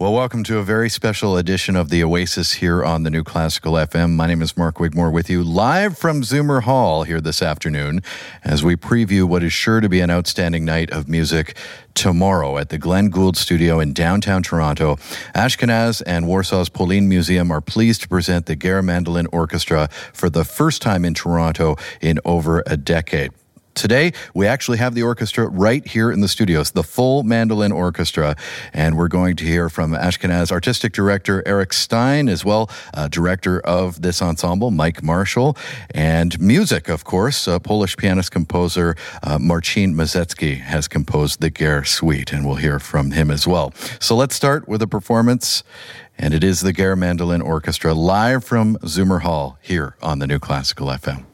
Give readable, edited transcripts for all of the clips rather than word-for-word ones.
Well, welcome to a very special edition of the Oasis here on the New Classical FM. My name is Mark Wigmore with you live from Zoomer Hall here this afternoon as we preview what is sure to be an outstanding night of music tomorrow at the Glenn Gould Studio in downtown Toronto. Ashkenaz and Warsaw's Polin Museum are pleased to present the Gare Mandolin Orchestra for the first time in Toronto in over a decade. Today, we actually have the orchestra right here in the studios, the full mandolin orchestra, and we're going to hear from Ashkenaz Artistic Director Eric Stein, as well director of this ensemble, Mike Marshall, and music, of course. Polish pianist-composer Marcin Mazecki has composed the Gare Suite, and we'll hear from him as well. So let's start with a performance, and it is the Gare Mandolin Orchestra live from Zoomer Hall here on the New Classical FM.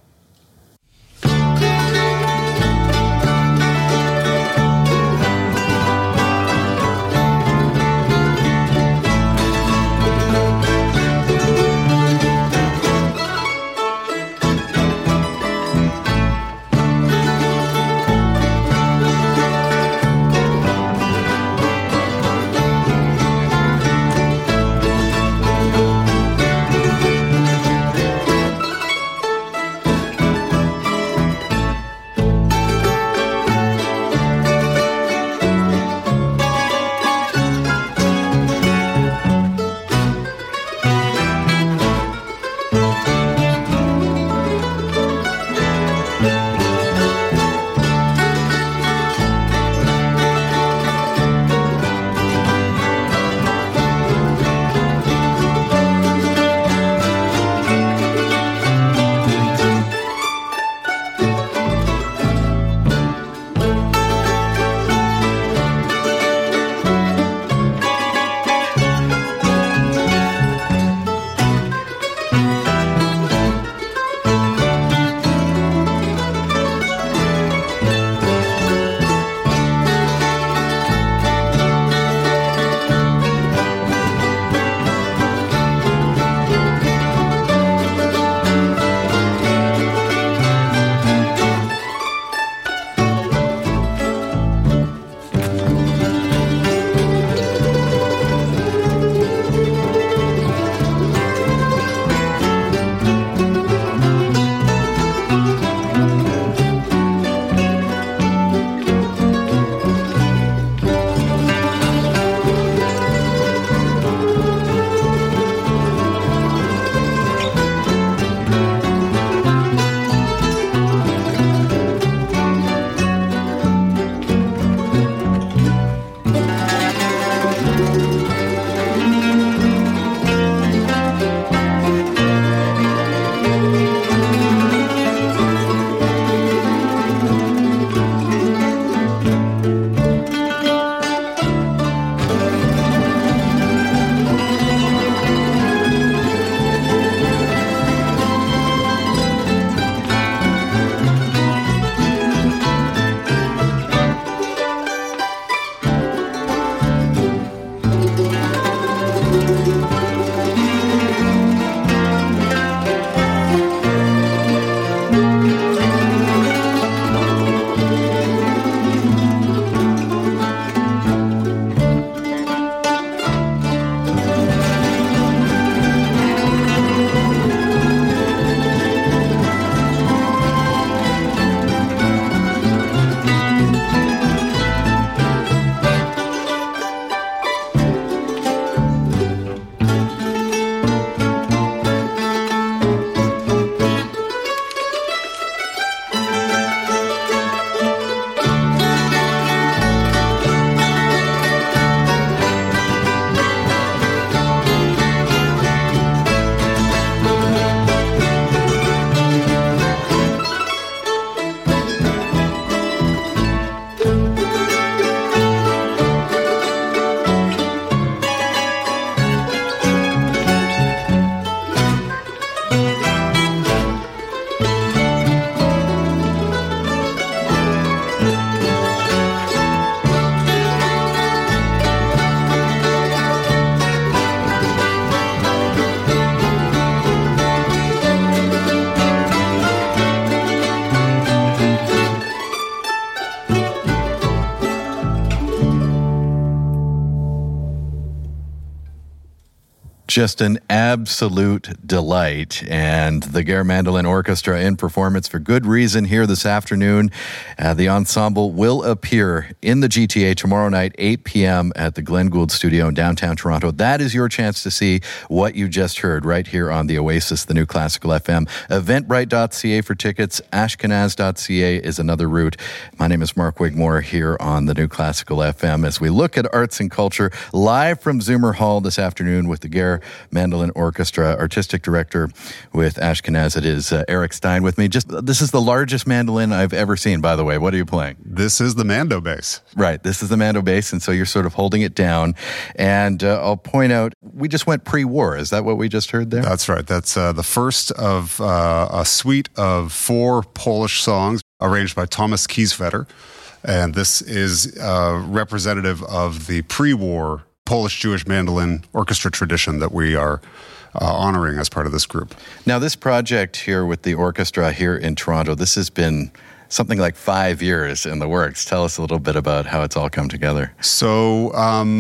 Just an absolute delight. And the Gare Mandolin Orchestra in performance for good reason here this afternoon. The ensemble will appear in the GTA tomorrow night, 8 p.m. at the Glenn Gould Studio in downtown Toronto. That is your chance to see what you just heard right here on the Oasis, the new Classical FM. Eventbrite.ca for tickets. Ashkenaz.ca is another route. My name is Mark Wigmore here on the new Classical FM as we look at arts and culture live from Zoomer Hall this afternoon with the Gare Mandolin Orchestra. Artistic director with Ashkenaz, it is Eric Stein with me. This is the largest mandolin I've ever seen, by the way. What are you playing? This is the Mando bass. Right, this is the Mando bass, and so you're sort of holding it down. And I'll point out, we just went pre-war. Is that what we just heard there? That's right. That's the first of a suite of 4 Polish songs arranged by Thomas Kieswetter. And this is representative of the pre-war Polish-Jewish mandolin orchestra tradition that we are honoring as part of this group. Now, this project here with the orchestra here in Toronto, this has been something like 5 years in the works. Tell us a little bit about how it's all come together. So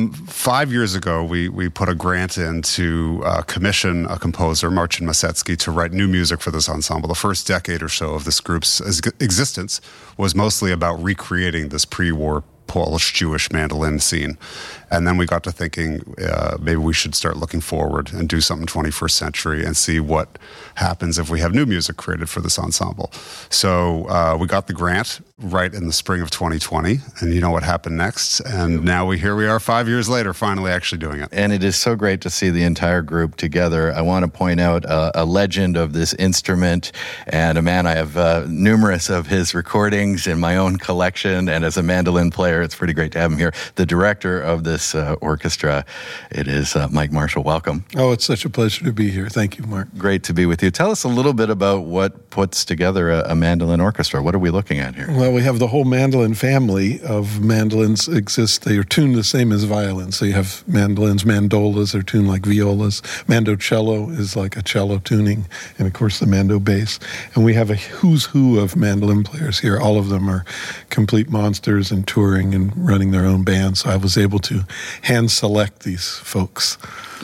5 years ago, we put a grant in to commission a composer, Marcin Masecki, to write new music for this ensemble. The first decade or so of this group's existence was mostly about recreating this pre-war Polish-Jewish mandolin scene. And then we got to thinking maybe we should start looking forward and do something 21st century and see what happens if we have new music created for this ensemble. So we got the grant right in the spring of 2020, and you know what happened next? And now here we are 5 years later, finally actually doing it. And it is so great to see the entire group together. I want to point out a legend of this instrument, and a man I have numerous of his recordings in my own collection, and as a mandolin player, it's pretty great to have him here. The director of this orchestra, it is Mike Marshall. Welcome. Oh, it's such a pleasure to be here. Thank you, Mark. Great to be with you. Tell us a little bit about what puts together a mandolin orchestra. What are we looking at here? Well, we have the whole mandolin family of mandolins exist. They are tuned the same as violins. So you have mandolins, mandolas are tuned like violas. Mandocello is like a cello tuning. And of course, the mando bass. And we have a who's who of mandolin players here. All of them are complete monsters and touring and running their own bands. So I was able to hand select these folks.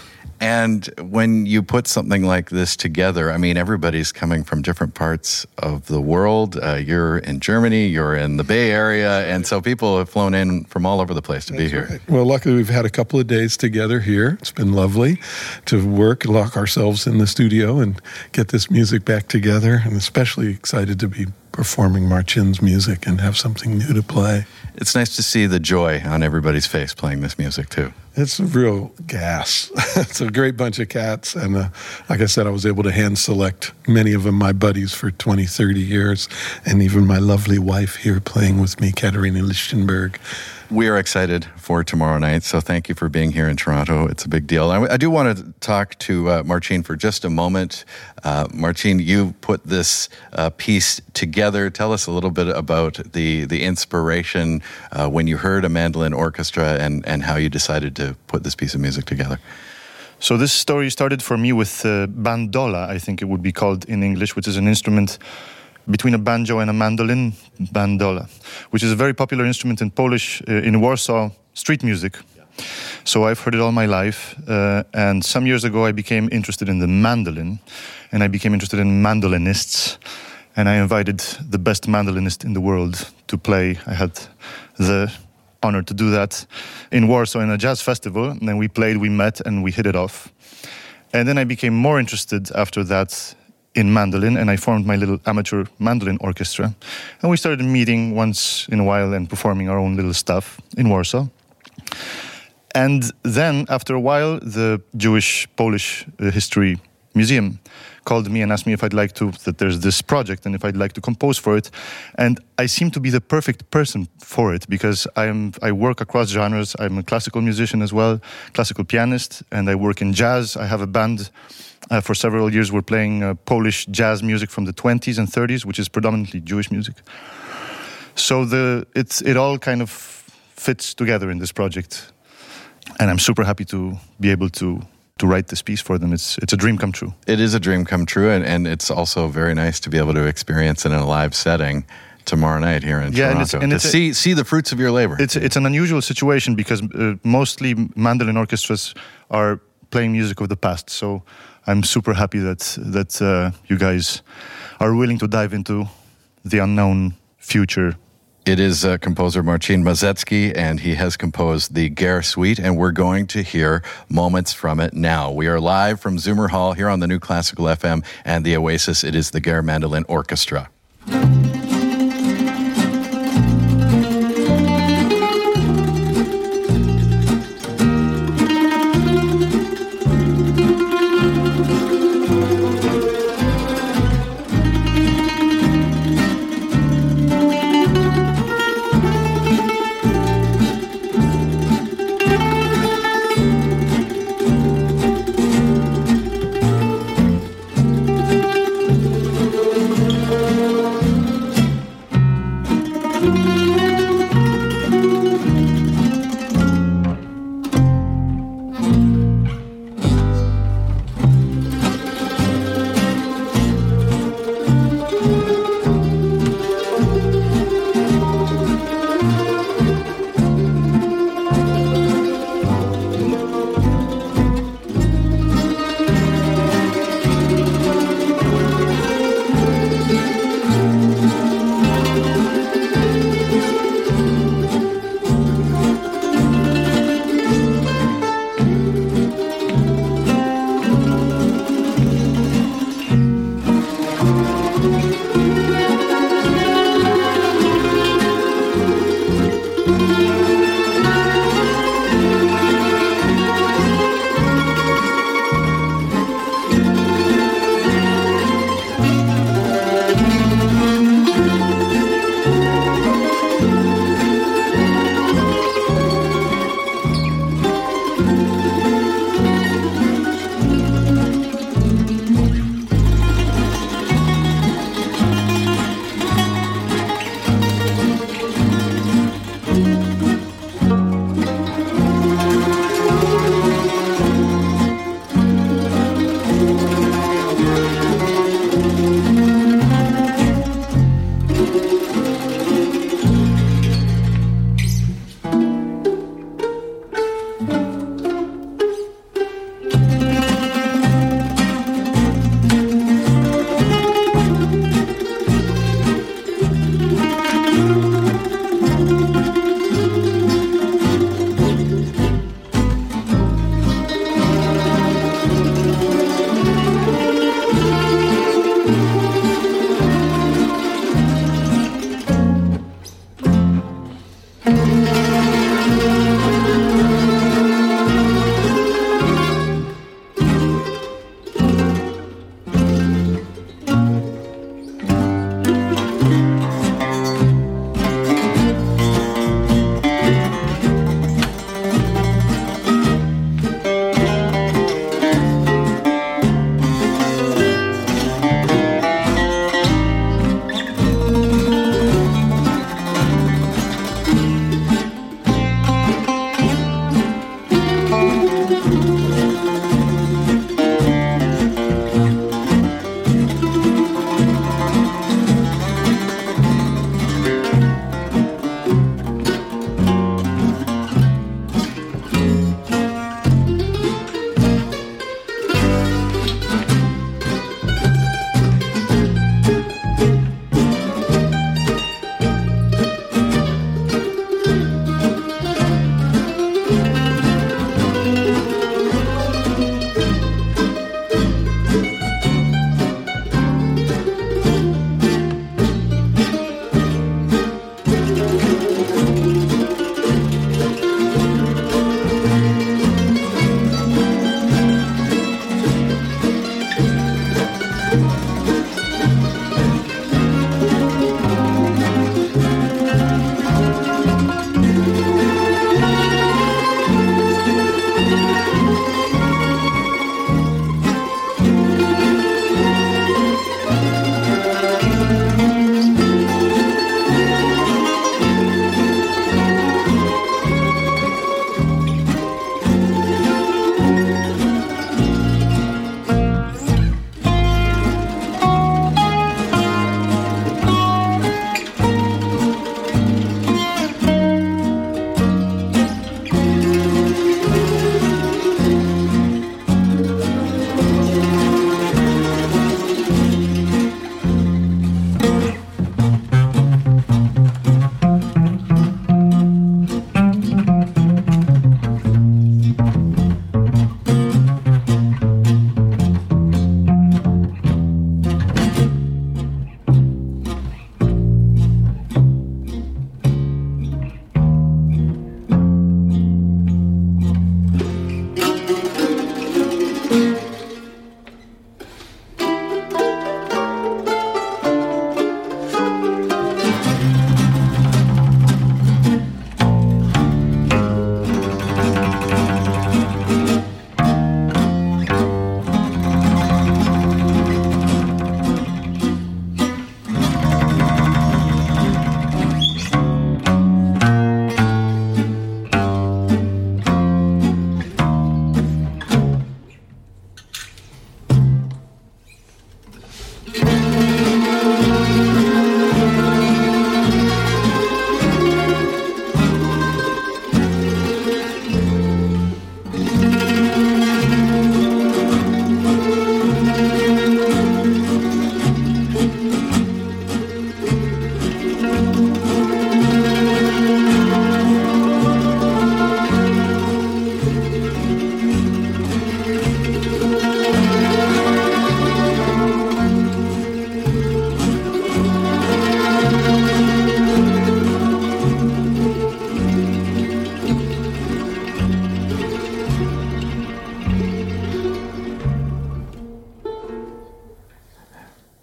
And when you put something like this together, I mean, everybody's coming from different parts of the world. You're in Germany, you're in the Bay Area, and so people have flown in from all over the place to be here. Right. Well, luckily we've had a couple of days together here. It's been lovely to lock ourselves in the studio and get this music back together, and especially excited to be performing Marcin's music and have something new to play. It's nice to see the joy on everybody's face playing this music, too. It's a real gas. It's a great bunch of cats. And like I said, I was able to hand select many of them, my buddies for 20, 30 years, and even my lovely wife here playing with me, Katarina Lichtenberg. We are excited for tomorrow night, so thank you for being here in Toronto. It's a big deal. I do want to talk to Marcin for just a moment. Marcin, you put this piece together. Tell us a little bit about the inspiration when you heard a mandolin orchestra and how you decided to put this piece of music together. So this story started for me with bandola, I think it would be called in English, which is an instrument between a banjo and a mandolin, bandola, which is a very popular instrument in Polish, in Warsaw, street music. So I've heard it all my life. And some years ago, I became interested in the mandolin, and I became interested in mandolinists. And I invited the best mandolinist in the world to play. I had the honor to do that in Warsaw in a jazz festival. And then we played, we met, and we hit it off. And then I became more interested after that in mandolin, and I formed my little amateur mandolin orchestra. And we started meeting once in a while and performing our own little stuff in Warsaw. And then, after a while, the Jewish-Polish History Museum called me and asked me if I'd like to, that there's this project and if I'd like to compose for it. And I seem to be the perfect person for it because I work across genres. I'm a classical musician as well, classical pianist, and I work in jazz. I have a band. For several years, we're playing Polish jazz music from the 20s and 30s, which is predominantly Jewish music. So it all kind of fits together in this project. And I'm super happy to be able to write this piece for them. It's a dream come true. It is a dream come true, and it's also very nice to be able to experience it in a live setting tomorrow night here in Toronto. And see the fruits of your labor. It's an unusual situation because mostly mandolin orchestras are playing music of the past. So I'm super happy that you guys are willing to dive into the unknown future. It is composer Marcin Maszecki, and he has composed the Gare Suite, and we're going to hear moments from it now. We are live from Zoomer Hall here on the New Classical FM and the Oasis. It is the Gare Mandolin Orchestra.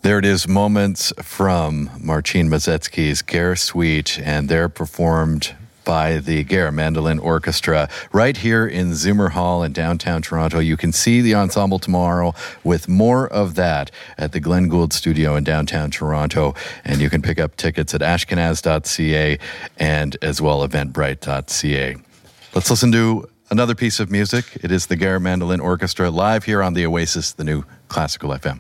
There it is, moments from Marcin Mazetsky's Gare Suite, and they're performed by the Gare Mandolin Orchestra right here in Zoomer Hall in downtown Toronto. You can see the ensemble tomorrow with more of that at the Glenn Gould Studio in downtown Toronto, and you can pick up tickets at ashkenaz.ca and as well eventbrite.ca. Let's listen to another piece of music. It is the Gare Mandolin Orchestra live here on the Oasis, the new Classical FM.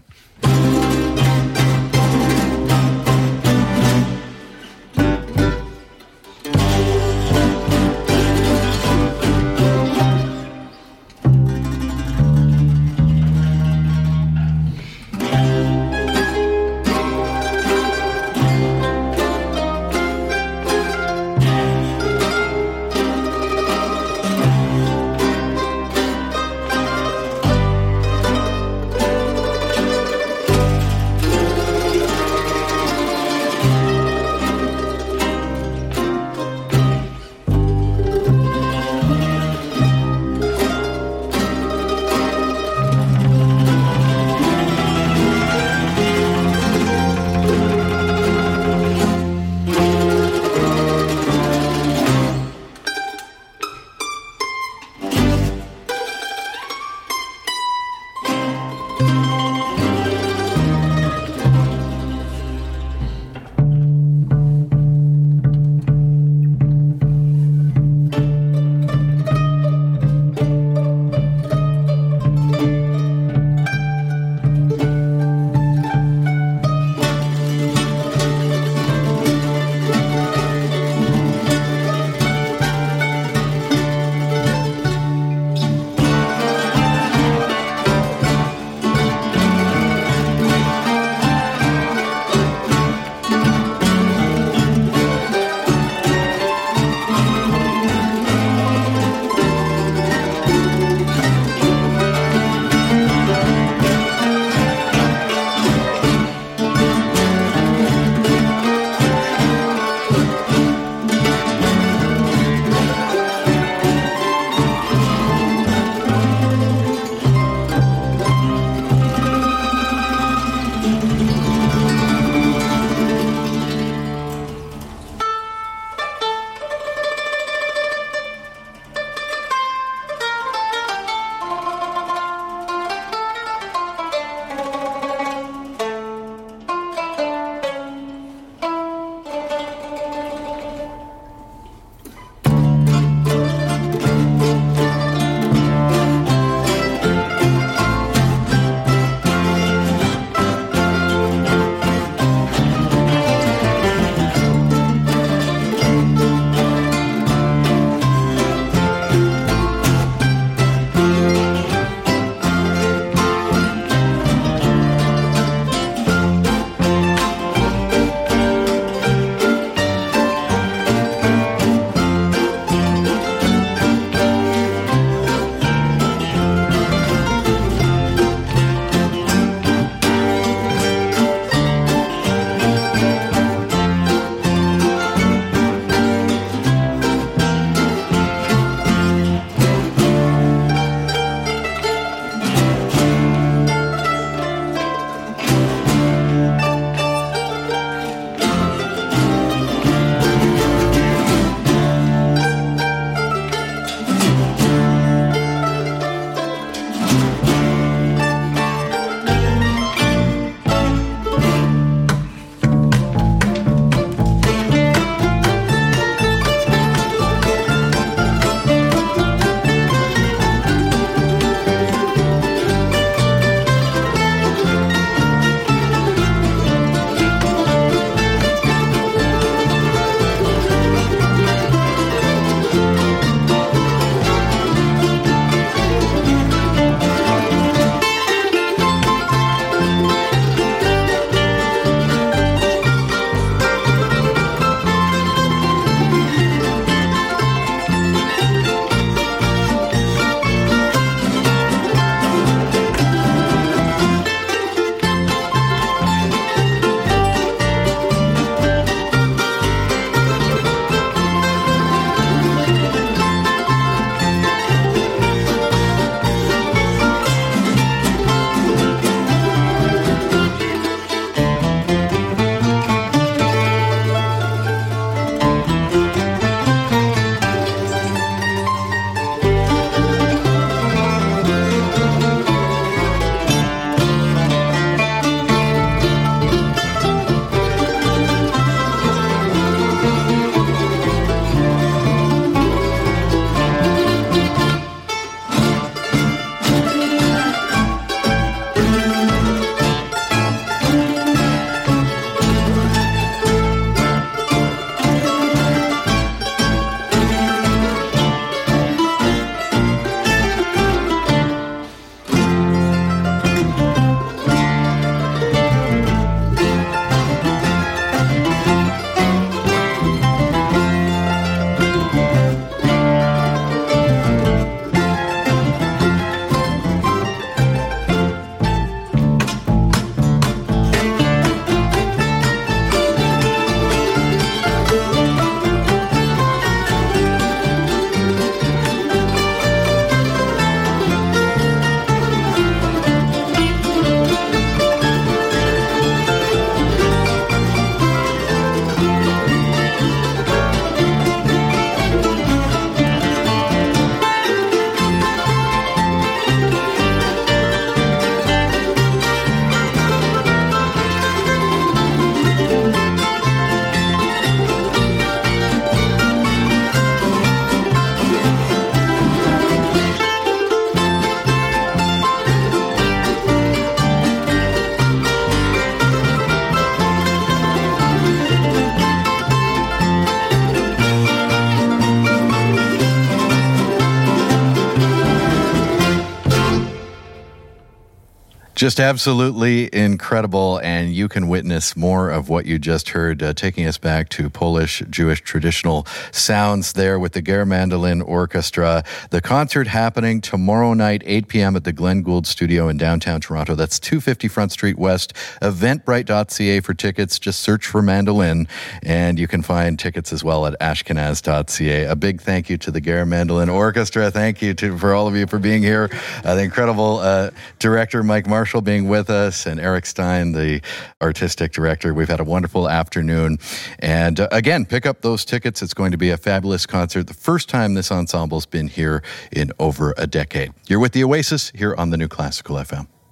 Just absolutely incredible, and you can witness more of what you just heard, taking us back to Polish Jewish traditional sounds there with the Ger Mandolin Orchestra. The concert happening tomorrow night, 8 p.m. at the Glenn Gould Studio in downtown Toronto. That's 250 Front Street West. Eventbrite.ca for tickets. Just search for mandolin, and you can find tickets as well at ashkenaz.ca. A big thank you to the Ger Mandolin Orchestra. Thank you for all of you for being here. The incredible director Mike Marshall being with us, and Eric Stein, the artistic director. We've had a wonderful afternoon. And again, pick up those tickets. It's going to be a fabulous concert. The first time this ensemble's been here in over a decade. You're with the Oasis here on the New Classical FM.